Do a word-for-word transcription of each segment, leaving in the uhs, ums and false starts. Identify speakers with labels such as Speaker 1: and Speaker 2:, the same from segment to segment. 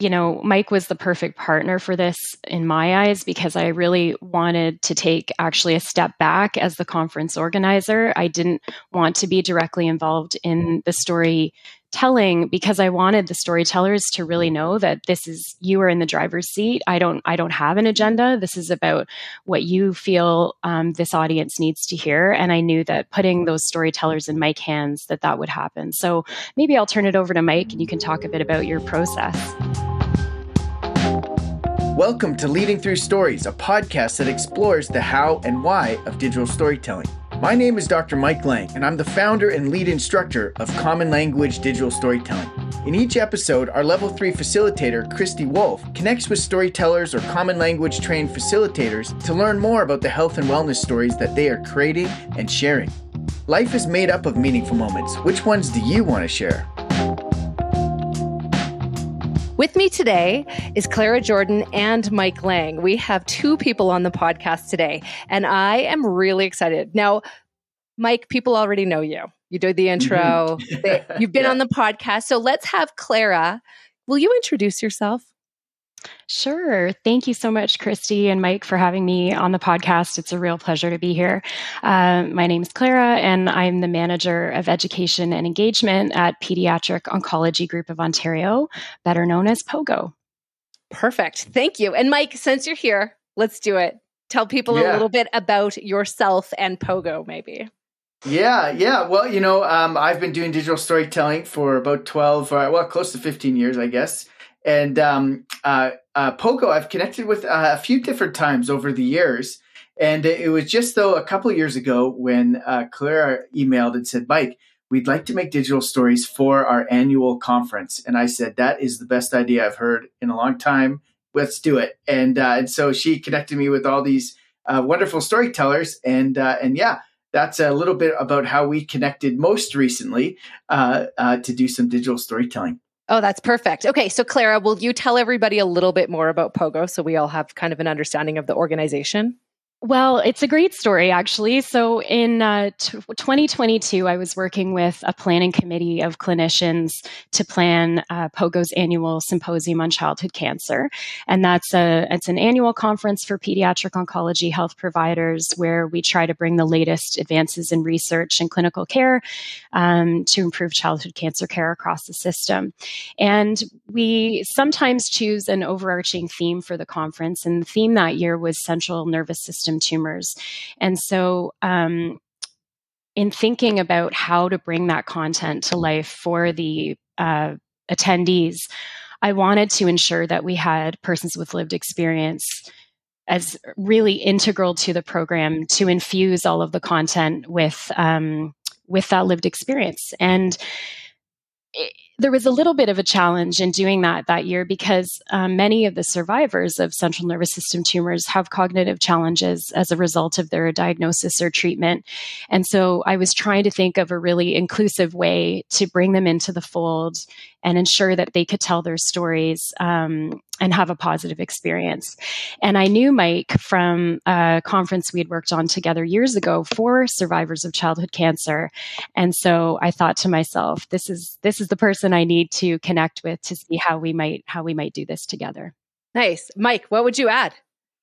Speaker 1: you know, Mike was the perfect partner for this in my eyes, because I really wanted to take actually a step back as the conference organizer. I didn't want to be directly involved in the storytelling, because I wanted the storytellers to really know that this is, you are in the driver's seat. I don't, I don't have an agenda. This is about what you feel um, this audience needs to hear. And I knew that putting those storytellers in Mike's hands, that that would happen. So maybe I'll turn it over to Mike and you can talk a bit about your process.
Speaker 2: Welcome to Leading Through Stories, a podcast that explores the how and why of digital storytelling. My name is Doctor Mike Lang, and I'm the founder and lead instructor of Common Language Digital Storytelling. In each episode, our Level three facilitator, Christy Wolf, connects with storytellers or Common Language trained facilitators to learn more about the health and wellness stories that they are creating and sharing. Life is made up of meaningful moments. Which ones do you want to share?
Speaker 3: With me today is Clara Jordan and Mike Lang. We have two people on the podcast today, and I am really excited. Now, Mike, people already know you. You did the intro.
Speaker 2: Mm-hmm.
Speaker 3: they, you've been
Speaker 2: yeah.
Speaker 3: on the podcast. So let's have Clara. Will you introduce yourself?
Speaker 1: Sure. Thank you so much, Christy and Mike, for having me on the podcast. It's a real pleasure to be here. Uh, my name is Clara, and I'm the Manager of Education and Engagement at Pediatric Oncology Group of Ontario, better known as POGO.
Speaker 3: Perfect. Thank you. And Mike, since you're here, let's do it. Tell people
Speaker 2: Yeah.
Speaker 3: a little bit about yourself and POGO, maybe.
Speaker 2: Yeah, yeah. Well, you know, um, I've been doing digital storytelling for about twelve, uh, well, close to fifteen years, I guess. And um, uh, uh, POGO, I've connected with uh, a few different times over the years. And it was just, though, a couple of years ago when uh, Clara emailed and said, Mike, we'd like to make digital stories for our annual conference. And I said, that is the best idea I've heard in a long time. Let's do it. And uh, and so she connected me with all these uh, wonderful storytellers. And uh, and yeah, that's a little bit about how we connected most recently uh, uh, to do some digital storytelling.
Speaker 3: Oh, that's perfect. Okay, so Clara, will you tell everybody a little bit more about POGO so we all have kind of an understanding of the organization?
Speaker 1: Well, it's a great story, actually. So in uh, t- twenty twenty-two, I was working with a planning committee of clinicians to plan uh, POGO's annual symposium on childhood cancer. And that's a it's an annual conference for pediatric oncology health providers where we try to bring the latest advances in research and clinical care um, to improve childhood cancer care across the system. And we sometimes choose an overarching theme for the conference. And the theme that year was central nervous system tumors. And so um, in thinking about how to bring that content to life for the uh, attendees, I wanted to ensure that we had persons with lived experience as really integral to the program to infuse all of the content with, um, with that lived experience. And it, there was a little bit of a challenge in doing that that year because um, many of the survivors of central nervous system tumors have cognitive challenges as a result of their diagnosis or treatment. And so I was trying to think of a really inclusive way to bring them into the fold and ensure that they could tell their stories um, and have a positive experience. And I knew Mike from a conference we had worked on together years ago for survivors of childhood cancer. And so I thought to myself, this is this is the person I need to connect with to see how we might how we might do this together.
Speaker 3: Nice. Mike, what would you add?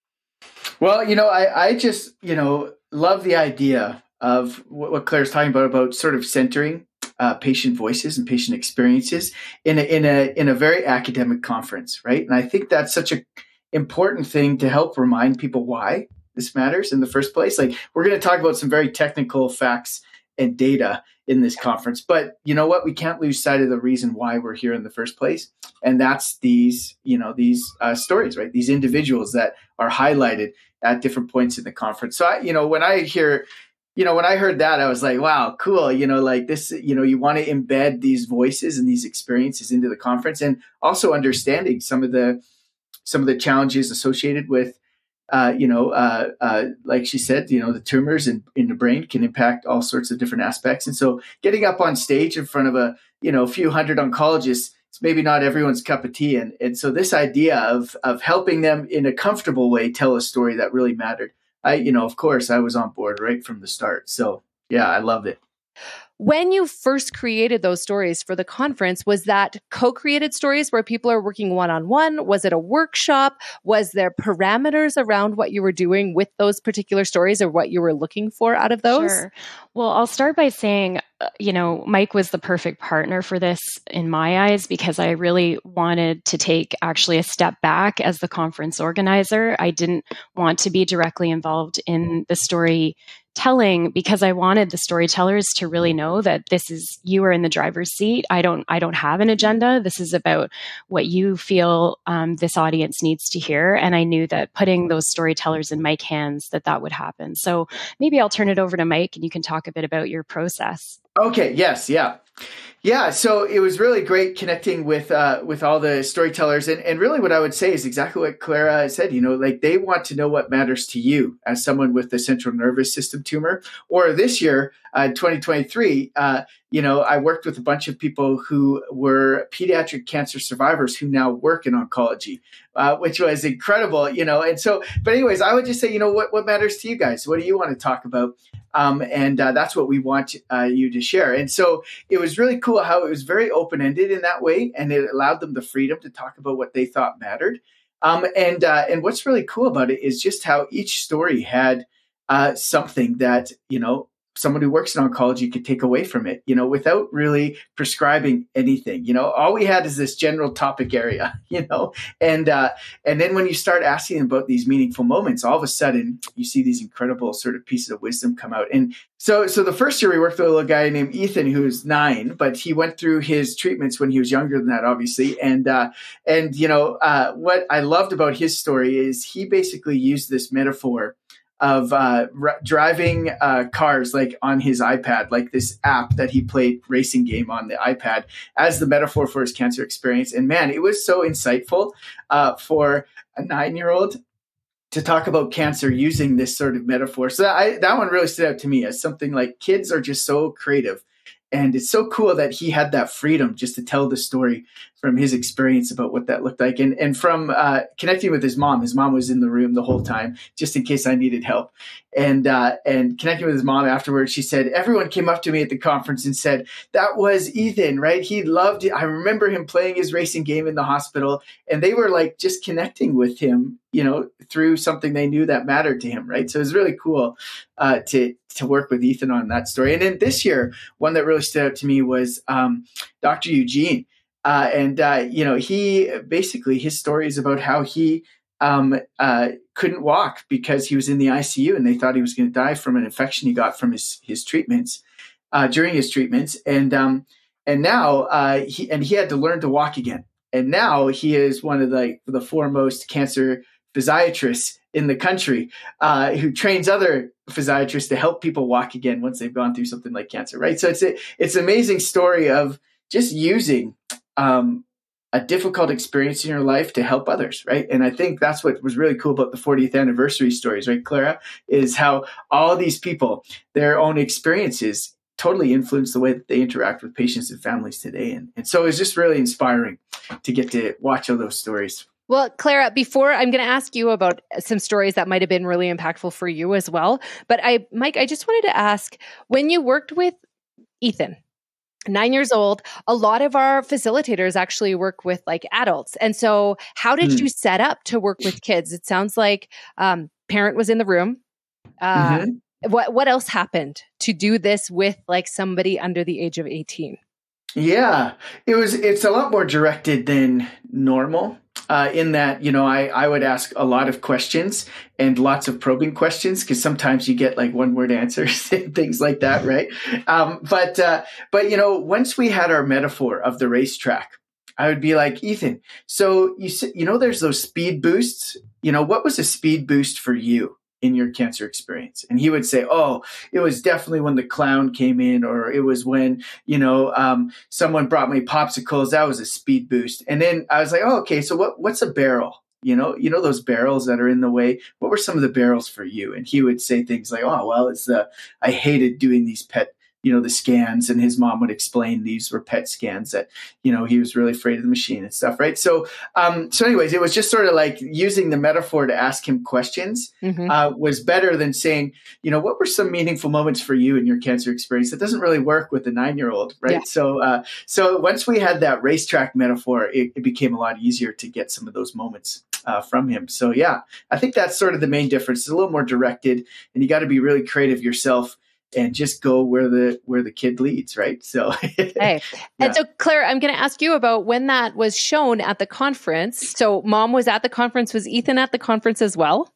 Speaker 2: Well, you know, I, I just, you know, love the idea of what, what Claire's talking about, about sort of centering Uh, patient voices and patient experiences in a, in a in a very academic conference, right? And I think that's such a important thing to help remind people why this matters in the first place. Like, we're going to talk about some very technical facts and data in this conference, but you know what? We can't lose sight of the reason why we're here in the first place, and that's these you know these uh, stories, right? These individuals that are highlighted at different points in the conference. So, I, you know, when I hear You know, when I heard that, I was like, wow, cool. You know, like this, you know, you want to embed these voices and these experiences into the conference, and also understanding some of the, some of the challenges associated with, uh, you know, uh, uh, like she said, you know, the tumors in, in the brain can impact all sorts of different aspects. And so getting up on stage in front of a, you know, a few hundred oncologists, it's maybe not everyone's cup of tea. And, and so this idea of, of helping them in a comfortable way tell a story that really mattered. I, you know, of course, I was on board right from the start. So, yeah, I loved it.
Speaker 3: When you first created those stories for the conference, was that co-created stories where people are working one-on-one? Was it a workshop? Was there parameters around what you were doing with those particular stories or what you were looking for out of those?
Speaker 1: Sure. Well, I'll start by saying, uh, you know, Mike was the perfect partner for this in my eyes, because I really wanted to take actually a step back as the conference organizer. I didn't want to be directly involved in the story telling, because I wanted the storytellers to really know that this is, you are in the driver's seat. I don't, I don't have an agenda. This is about what you feel um, this audience needs to hear. And I knew that putting those storytellers in Mike's hands, that that would happen. So maybe I'll turn it over to Mike and you can talk a bit about your process.
Speaker 2: Okay. Yes. Yeah. Yeah. So it was really great connecting with, uh, with all the storytellers. And, and really what I would say is exactly what Clara said, you know, like they want to know what matters to you as someone with a central nervous system tumor. Or this year, uh, twenty twenty-three, uh, you know, I worked with a bunch of people who were pediatric cancer survivors who now work in oncology, uh, which was incredible, you know. And so, but anyways, I would just say, you know, what, what matters to you guys? What do you want to talk about? Um, and uh, that's what we want uh, you to share. And so it was really cool how it was very open-ended in that way, and it allowed them the freedom to talk about what they thought mattered. Um, and uh, and what's really cool about it is just how each story had uh, something that, you know, someone who works in oncology could take away from it, you know, without really prescribing anything. You know, all we had is this general topic area, you know, and uh, and then when you start asking them about these meaningful moments, all of a sudden you see these incredible sort of pieces of wisdom come out. And so, so the first year we worked with a little guy named Ethan, who's nine, but he went through his treatments when he was younger than that, obviously. And uh, and you know, uh, what I loved about his story is he basically used this metaphor of uh, r- driving uh, cars like on his iPad, like this app that he played racing game on the iPad as the metaphor for his cancer experience. And man, it was so insightful uh, for a nine-year-old to talk about cancer using this sort of metaphor. So that, I, that one really stood out to me as something like kids are just so creative. And it's so cool that he had that freedom just to tell the story from his experience about what that looked like. And and from uh, connecting with his mom. His mom was in the room the whole time, just in case I needed help. And uh, and connecting with his mom afterwards, she said, everyone came up to me at the conference and said, that was Ethan, right? He loved it. I remember him playing his racing game in the hospital. And they were like just connecting with him, you know, through something they knew that mattered to him, right? So it was really cool uh, to to work with Ethan on that story. And then this year, one that really stood out to me was um, Doctor Eugene. Uh, and, uh, you know, he basically, his story is about how he um, uh, couldn't walk because he was in the I C U and they thought he was going to die from an infection he got from his, his treatments, uh, during his treatments. And, um, and now uh, he, and he had to learn to walk again. And now he is one of the, the foremost cancer physiatrists in the country, uh, who trains other physiatrists to help people walk again once they've gone through something like cancer. Right. So it's a, it's an amazing story of just using Um, a difficult experience in your life to help others, right? And I think that's what was really cool about the fortieth anniversary stories, right, Clara, is how all these people, their own experiences totally influence the way that they interact with patients and families today. And, and so it's just really inspiring to get to watch all those stories.
Speaker 3: Well, Clara, before I'm going to ask you about some stories that might have been really impactful for you as well. But I, Mike, I just wanted to ask, when you worked with Ethan, nine years old, a lot of our facilitators actually work with like adults. And so how did mm. you set up to work with kids? It sounds like um, parent was in the room. Uh, mm-hmm. What what else happened to do this with like somebody under the age of eighteen?
Speaker 2: Yeah, it was. It's a lot more directed than normal. Uh, in that, you know, I, I would ask a lot of questions and lots of probing questions because sometimes you get like one word answers and things like that, right? Um, but, uh, but, you know, once we had our metaphor of the racetrack, I would be like, Ethan, so you, you know, there's those speed boosts, you know, what was a speed boost for you in your cancer experience? And he would say, oh, it was definitely when the clown came in, or it was when, you know, um, someone brought me popsicles. That was a speed boost. And then I was like, oh, okay, so what, what's a barrel? You know, you know, those barrels that are in the way, what were some of the barrels for you? And he would say things like, oh, well, it's the, I hated doing these pet you know, the scans, and his mom would explain these were P E T scans, that, you know, he was really afraid of the machine and stuff. Right. So, um, so anyways, it was just sort of like using the metaphor to ask him questions, mm-hmm. uh, was better than saying, you know, what were some meaningful moments for you in your cancer experience? It doesn't really work with a nine-year-old. Right. Yeah. So, uh, so once we had that racetrack metaphor, it, it became a lot easier to get some of those moments Uh, from him. So yeah, I think that's sort of the main difference. It's a little more directed, and you got to be really creative yourself and just go where the where the kid leads, right? So
Speaker 3: hey. Yeah. And so Claire, I'm going to ask you about when that was shown at the conference. So mom was at the conference. Was Ethan at the conference as well?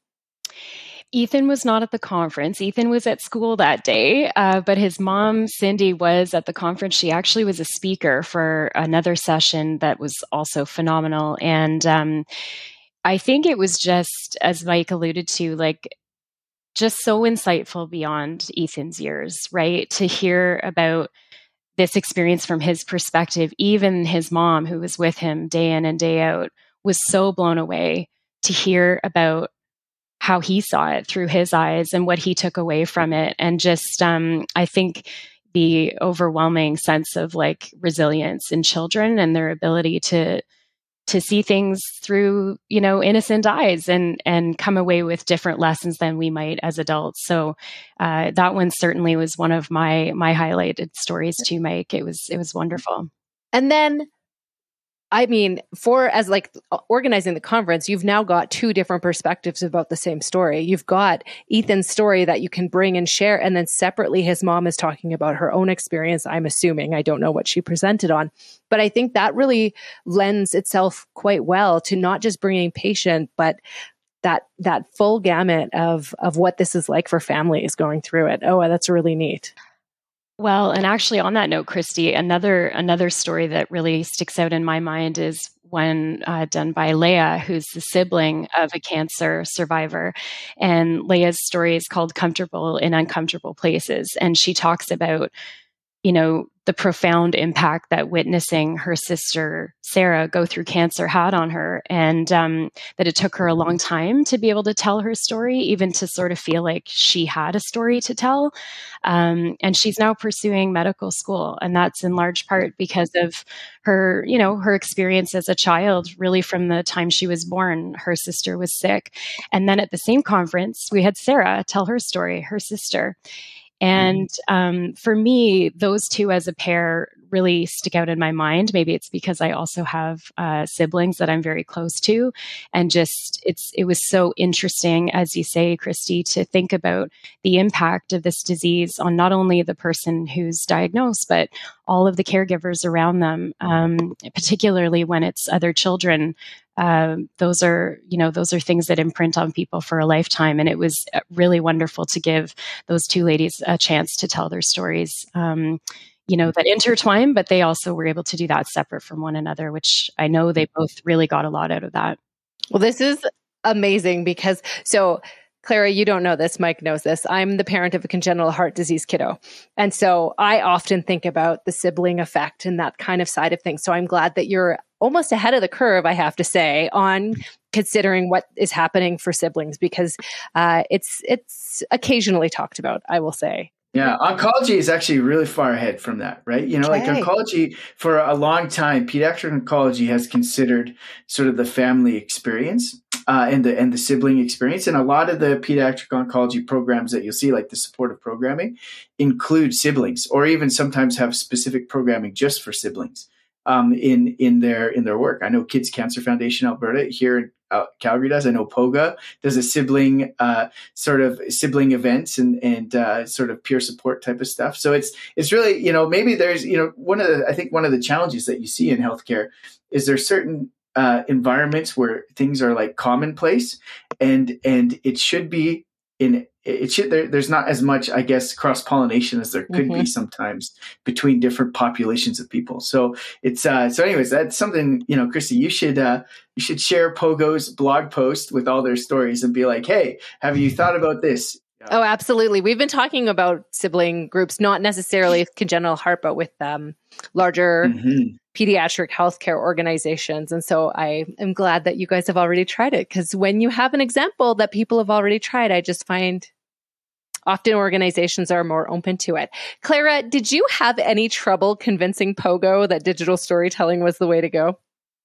Speaker 1: Ethan was not at the conference. Ethan was at school that day, uh, but his mom, Cindy, was at the conference. She actually was a speaker for another session that was also phenomenal. And um, I think it was just, as Mike alluded to, like just so insightful beyond Ethan's years, right? To hear about this experience from his perspective. Even his mom, who was with him day in and day out, was so blown away to hear about how he saw it through his eyes and what he took away from it. And just, um, I think the overwhelming sense of like resilience in children and their ability to to see things through, you know, innocent eyes and and come away with different lessons than we might as adults. So uh, that one certainly was one of my my highlighted stories too, Mike. It was it was wonderful.
Speaker 3: And then, I mean, for as like organizing the conference, you've now got two different perspectives about the same story. You've got Ethan's story that you can bring and share, and then separately, his mom is talking about her own experience. I'm assuming, I don't know what she presented on, but I think that really lends itself quite well to not just bringing patient, but that that full gamut of of what this is like for families going through it. Oh, that's really neat.
Speaker 1: Well, and actually on that note, Christy, another another story that really sticks out in my mind is one uh, done by Leah, who's the sibling of a cancer survivor. And Leah's story is called Comfortable in Uncomfortable Places. And she talks about, you know, the profound impact that witnessing her sister, Sarah, go through cancer had on her, and um, that it took her a long time to be able to tell her story, even to sort of feel like she had a story to tell. Um, and she's now pursuing medical school. And that's in large part because of her, you know, her experience as a child, really from the time she was born. Her sister was sick. And then at the same conference, we had Sarah tell her story, her sister. And um, for me, those two as a pair really stick out in my mind. Maybe it's because I also have uh, siblings that I'm very close to. And just, it's it was so interesting, as you say, Christy, to think about the impact of this disease on not only the person who's diagnosed, but all of the caregivers around them, um, particularly when it's other children. Uh, those are, you know, those are things that imprint on people for a lifetime. And it was really wonderful to give those two ladies a chance to tell their stories, um, you know, that intertwine, but they also were able to do that separate from one another, which I know they both really got a lot out of that.
Speaker 3: Well, this is amazing because, so Clara, you don't know this, Mike knows this. I'm the parent of a congenital heart disease kiddo. And so I often think about the sibling effect and that kind of side of things. So I'm glad that you're almost ahead of the curve, I have to say, on considering what is happening for siblings, because uh, it's it's occasionally talked about, I will say.
Speaker 2: Yeah, oncology is actually really far ahead from that, right? You know, okay. like oncology for a long time, pediatric oncology has considered sort of the family experience uh, and the and the sibling experience, and a lot of the pediatric oncology programs that you'll see, like the supportive programming, include siblings, or even sometimes have specific programming just for siblings um, in in their in their work. I know Kids Cancer Foundation Alberta here in Uh, Calgary does. I know POGA does a sibling uh, sort of sibling events and and uh, sort of peer support type of stuff. So it's it's really, you know, maybe there's, you know, one of the, I think one of the challenges that you see in healthcare is there's certain uh, environments where things are like commonplace, and and it should be in it should there, there's not as much, I guess, cross pollination as there could mm-hmm. be sometimes between different populations of people. So it's uh, so anyways, that's something, you know, Christy, you should uh, you should share POGO's blog post with all their stories and be like, hey, have you thought about this?
Speaker 3: Oh, absolutely. We've been talking about sibling groups, not necessarily congenital heart, but with um, larger mm-hmm. pediatric healthcare organizations. And so I am glad that you guys have already tried it, because when you have an example that people have already tried, I just find Often organizations are more open to it. Clara, did you have any trouble convincing Pogo that digital storytelling was the way to go?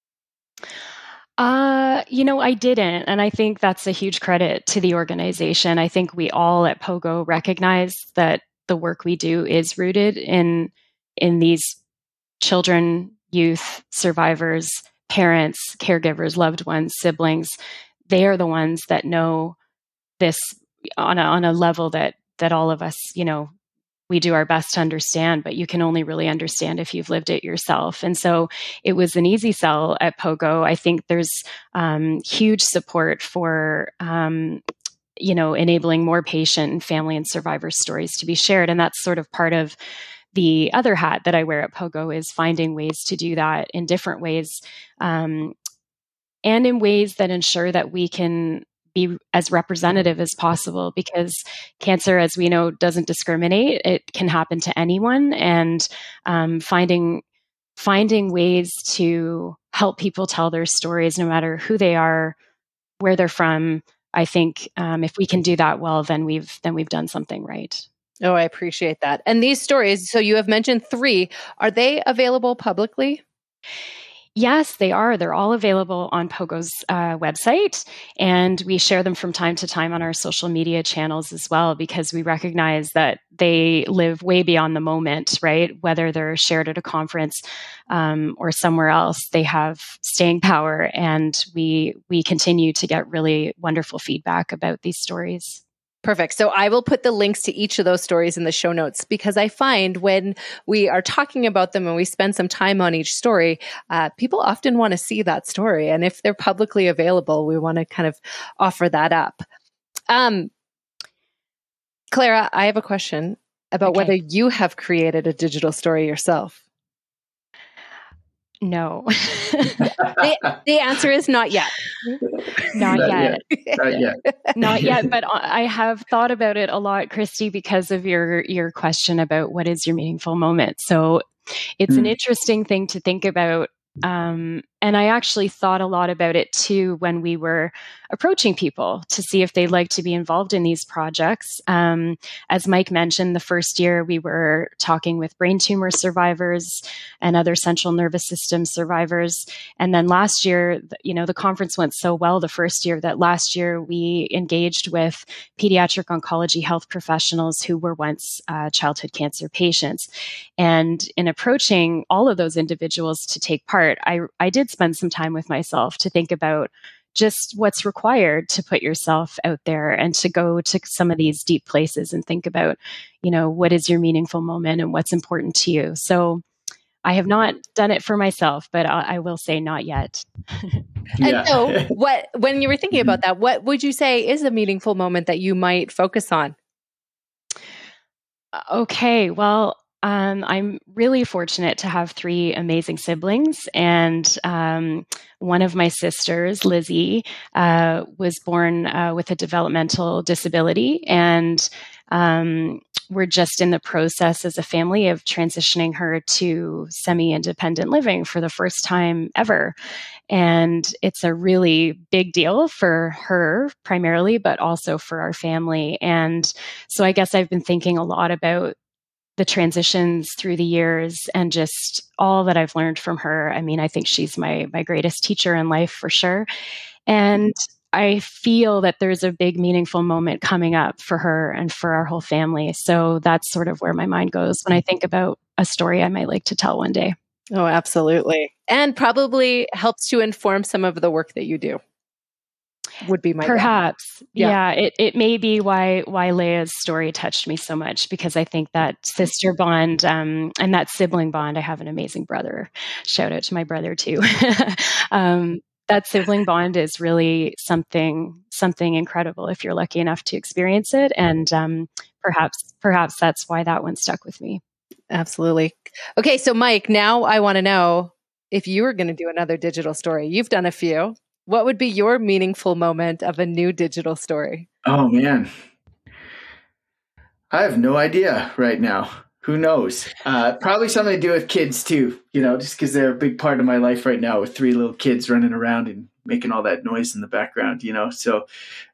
Speaker 1: Uh, you know, I didn't. And I think that's a huge credit to the organization. I think we all at Pogo recognize that the work we do is rooted in, in these children, youth, survivors, parents, caregivers, loved ones, siblings. They are the ones that know this on a, on a level that, that all of us, you know, we do our best to understand, but you can only really understand if you've lived it yourself. And so it was an easy sell at Pogo. I think there's um, huge support for, um, you know, enabling more patient and family and survivor stories to be shared. And that's sort of part of the other hat that I wear at Pogo, is finding ways to do that in different ways, um, and in ways that ensure that we can be as representative as possible, because cancer, as we know, doesn't discriminate. It can happen to anyone, and um, finding finding ways to help people tell their stories, no matter who they are, where they're from. I think um, if we can do that well, then we've then we've done something right.
Speaker 3: Oh, I appreciate that. And these stories, so you have mentioned three. Are they available publicly?
Speaker 1: Yes, they are. They're all available on Pogo's uh, website, and we share them from time to time on our social media channels as well, because we recognize that they live way beyond the moment, right? Whether they're shared at a conference um, or somewhere else, they have staying power, and we we continue to get really wonderful feedback about these stories.
Speaker 3: Perfect. So I will put the links to each of those stories in the show notes, because I find when we are talking about them and we spend some time on each story, uh, people often want to see that story. And if they're publicly available, we want to kind of offer that up. Um, Clara, I have a question about okay. whether you have created a digital story yourself.
Speaker 1: No.
Speaker 3: the, the answer is not yet.
Speaker 1: Not, not yet.
Speaker 2: yet. Not yet.
Speaker 1: Not yet. But I have thought about it a lot, Christy, because of your your question about what is your meaningful moment. So it's mm. an interesting thing to think about. Um, and I actually thought a lot about it too when we were approaching people to see if they'd like to be involved in these projects. Um, as Mike mentioned, the first year we were talking with brain tumor survivors and other central nervous system survivors. And then last year, you know, the conference went so well the first year that last year we engaged with pediatric oncology health professionals who were once uh, childhood cancer patients. And in approaching all of those individuals to take part, I, I did spend some time with myself to think about just what's required to put yourself out there and to go to some of these deep places and think about, you know, what is your meaningful moment and what's important to you. So I have not done it for myself, but I, I will say not yet.
Speaker 3: And so what, when you were thinking about that, what would you say is a meaningful moment that you might focus on?
Speaker 1: Okay, well, Um, I'm really fortunate to have three amazing siblings, and um, one of my sisters, Lizzie, uh, was born uh, with a developmental disability, and um, we're just in the process as a family of transitioning her to semi-independent living for the first time ever. And it's a really big deal for her primarily, but also for our family. And so I guess I've been thinking a lot about the transitions through the years and just all that I've learned from her. I mean, I think she's my my greatest teacher in life for sure. And I feel that there's a big meaningful moment coming up for her and for our whole family. So that's sort of where my mind goes when I think about a story I might like to tell one day.
Speaker 3: Oh, absolutely. And probably helps to inform some of the work that you do. Would be my
Speaker 1: perhaps
Speaker 3: yeah.
Speaker 1: yeah it, it may be why why Leia's story touched me so much, because I think that sister bond um and that sibling bond, I have an amazing brother, shout out to my brother too. um that sibling bond is really something something incredible if you're lucky enough to experience it, and um perhaps perhaps that's why that one stuck with me.
Speaker 3: Absolutely. Okay, so Mike, now I want to know if you were going to do another digital story. You've done a few. What would be your meaningful moment of a new digital story?
Speaker 2: Oh, man. I have no idea right now. Who knows? Uh, probably something to do with kids too, you know, just because they're a big part of my life right now with three little kids running around and making all that noise in the background, you know. So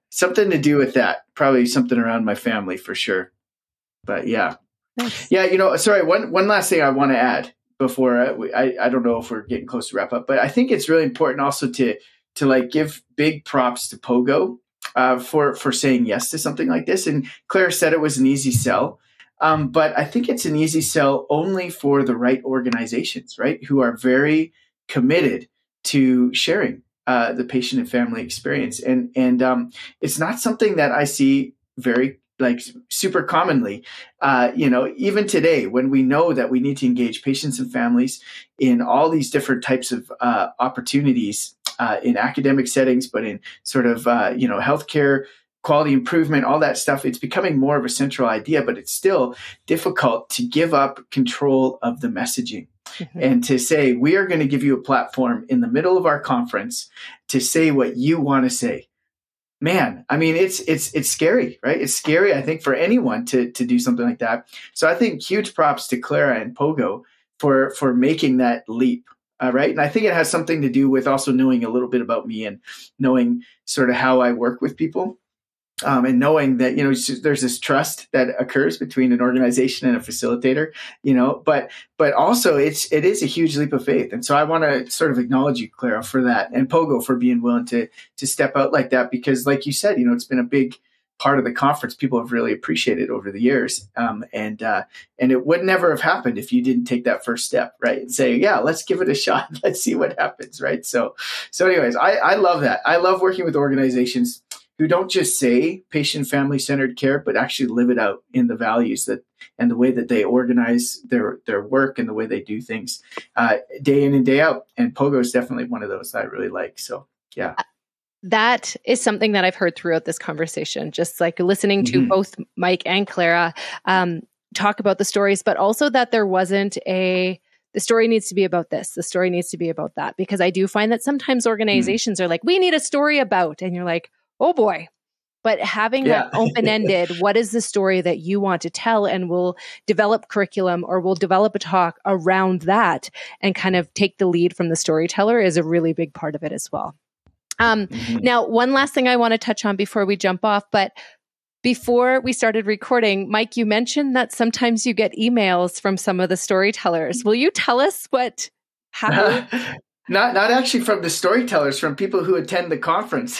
Speaker 2: something to do with that. Probably something around my family for sure. But yeah.
Speaker 3: Nice.
Speaker 2: Yeah, you know, sorry, one one last thing I want to add before I, I I don't know if we're getting close to wrap up, but I think it's really important also to to like give big props to Pogo uh, for for saying yes to something like this. And Claire said it was an easy sell, um, but I think it's an easy sell only for the right organizations, right, who are very committed to sharing uh, the patient and family experience. And and um, it's not something that I see very like super commonly, uh, you know, even today when we know that we need to engage patients and families in all these different types of uh, opportunities uh, in academic settings, but in sort of, uh, you know, healthcare, quality improvement, all that stuff, it's becoming more of a central idea, but it's still difficult to give up control of the messaging. Mm-hmm. And to say, we are going to give you a platform in the middle of our conference to say what you want to say. Man, I mean, it's it's it's scary, right? It's scary, I think, for anyone to to do something like that. So I think huge props to Clara and Pogo for for making that leap, uh, right? And I think it has something to do with also knowing a little bit about me and knowing sort of how I work with people. Um, and knowing that, you know, there's this trust that occurs between an organization and a facilitator, you know, but but also it's it is a huge leap of faith. And so I want to sort of acknowledge you, Clara, for that, and Pogo for being willing to to step out like that, because like you said, you know, it's been a big part of the conference people have really appreciated over the years. Um, and uh, and it would never have happened if you didn't take that first step, right? And say, yeah, let's give it a shot. Let's see what happens, right? So so anyways, I, I love that. I love working with organizations who don't just say patient family centered care, but actually live it out in the values that and the way that they organize their their work and the way they do things uh, day in and day out. And Pogo is definitely one of those that I really like. So yeah.
Speaker 3: That is something that I've heard throughout this conversation, just like listening to mm-hmm. both Mike and Clara um, talk about the stories, but also that there wasn't a, the story needs to be about this, the story needs to be about that. Because I do find that sometimes organizations mm-hmm. are like, we need a story about, and you're like, oh boy. But having yeah. that open-ended, what is the story that you want to tell? And we'll develop curriculum or we'll develop a talk around that and kind of take the lead from the storyteller is a really big part of it as well. Um, mm-hmm. Now, one last thing I want to touch on before we jump off, but before we started recording, Mike, you mentioned that sometimes you get emails from some of the storytellers. Will you tell us what happened?
Speaker 2: Not not actually from the storytellers, from people who attend the conference.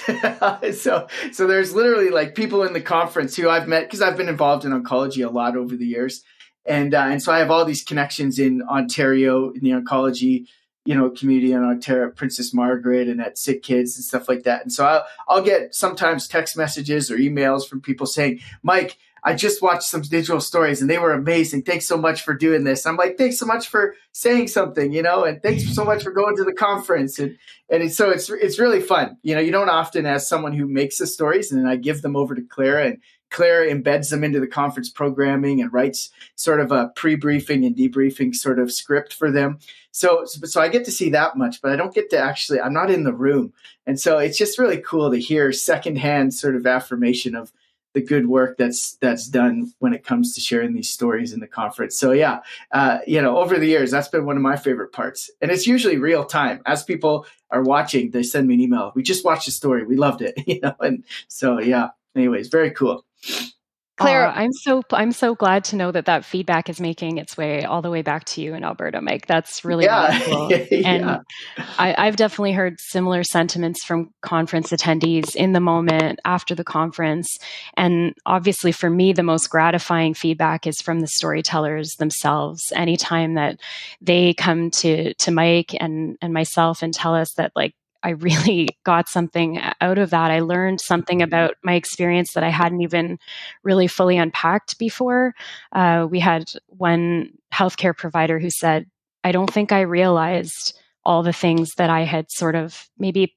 Speaker 2: so so there's literally like people in the conference who I've met because I've been involved in oncology a lot over the years. And uh, and so I have all these connections in Ontario in the oncology, you know, community in Ontario, Princess Margaret and at Sick Kids and stuff like that. And so I'll, I'll get sometimes text messages or emails from people saying, Mike, I just watched some digital stories and they were amazing. Thanks so much for doing this. I'm like, thanks so much for saying something, you know, and thanks so much for going to the conference. And and it's, so it's it's really fun. You know, you don't often ask someone who makes the stories, and then I give them over to Clara, and Clara embeds them into the conference programming and writes sort of a pre-briefing and debriefing sort of script for them. So, so I get to see that much, but I don't get to actually, I'm not in the room. And so it's just really cool to hear secondhand sort of affirmation of the good work that's that's done when it comes to sharing these stories in the conference. So yeah, uh, you know, over the years, that's been one of my favorite parts. And it's usually real time. As people are watching, they send me an email. We just watched the story. We loved it. You know, and so yeah, anyways, very cool.
Speaker 1: Claire, uh, I'm so I'm so glad to know that that feedback is making its way all the way back to you in Alberta, Mike. That's really
Speaker 2: yeah.
Speaker 1: wonderful.
Speaker 2: yeah.
Speaker 1: And I, I've definitely heard similar sentiments from conference attendees in the moment after the conference. And obviously for me, the most gratifying feedback is from the storytellers themselves. Anytime that they come to to Mike and, and myself and tell us that, like, I really got something out of that. I learned something about my experience that I hadn't even really fully unpacked before. Uh, we had one healthcare provider who said, I don't think I realized all the things that I had sort of maybe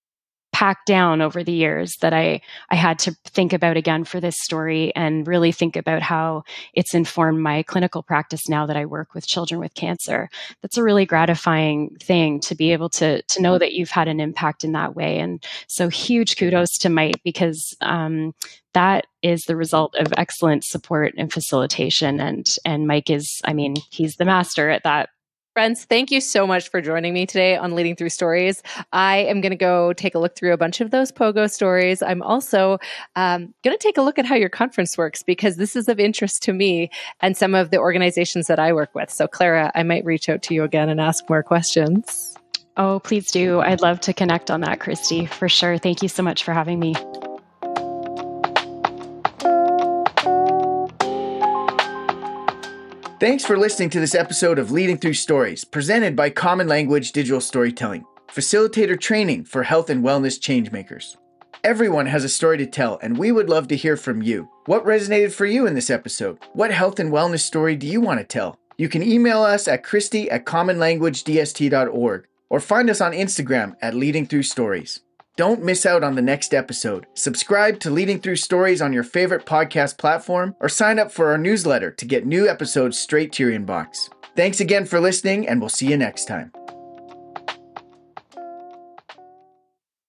Speaker 1: packed down over the years that I, I had to think about again for this story, and really think about how it's informed my clinical practice now that I work with children with cancer. That's a really gratifying thing to be able to, to know that you've had an impact in that way. And so huge kudos to Mike, because um, that is the result of excellent support and facilitation. And, and Mike is, I mean, he's the master at that
Speaker 3: Friends, thank you so much for joining me today on Leading Through Stories. I am going to go take a look through a bunch of those Pogo stories. I'm also um, going to take a look at how your conference works because this is of interest to me and some of the organizations that I work with. So Clara, I might reach out to you again and ask more questions.
Speaker 1: Oh, please do. I'd love to connect on that, Christy, for sure. Thank you so much for having me.
Speaker 2: Thanks for listening to this episode of Leading Through Stories, presented by Common Language Digital Storytelling, facilitator training for health and wellness changemakers. Everyone has a story to tell, and we would love to hear from you. What resonated for you in this episode? What health and wellness story do you want to tell? You can email us at Christy at common language d s t dot org or find us on Instagram at Leading Through Stories. Don't miss out on the next episode. Subscribe to Leading Through Stories on your favorite podcast platform or sign up for our newsletter to get new episodes straight to your inbox. Thanks again for listening, and we'll see you next time.